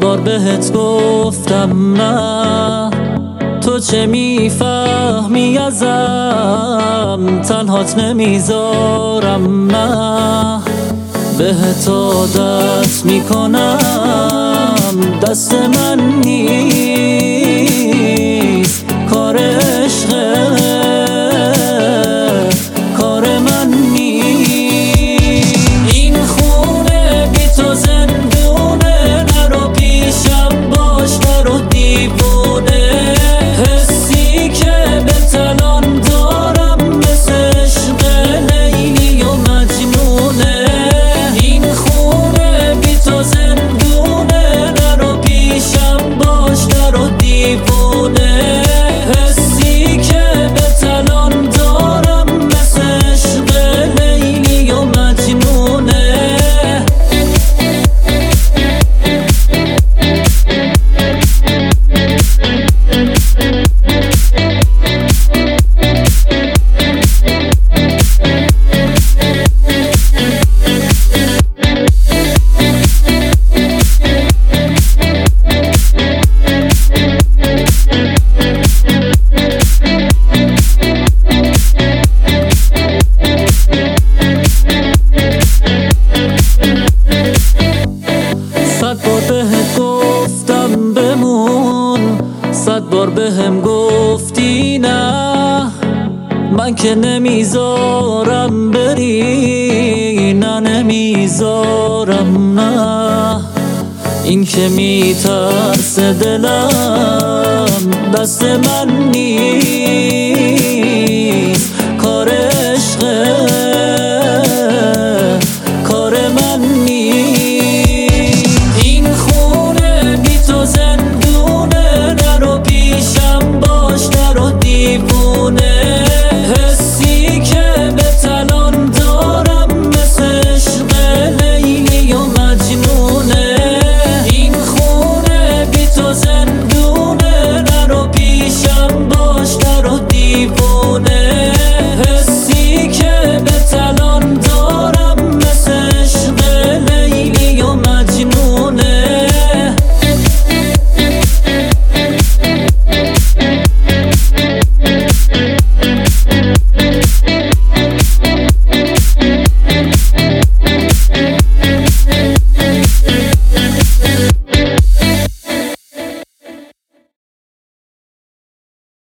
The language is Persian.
بار بهت گفتم نه، تو چه میفهمی ازم، تنهات نمیذارم نه، بهت عادت میکنم، دست من نیست، کار عشقه، کار من نیست. این خونه بی تو زندونه، نرو پیشم باش، نرو دیوونه، حسی که به تنان دارم مثل عشق لیلی و مجنونه. این خونه بی تو زندونه، نرو پیشم باش، نرو دیوونه، حسی که به تنان دارم مثل عشق لیلی و مجنونه. صد بار بهت گفتم بمون، صد بار بهم گفتی نه، من که نمیذارم بری، نه نمیذارم نه. این که میترسه دلم، دست من نیست، کار عشقه،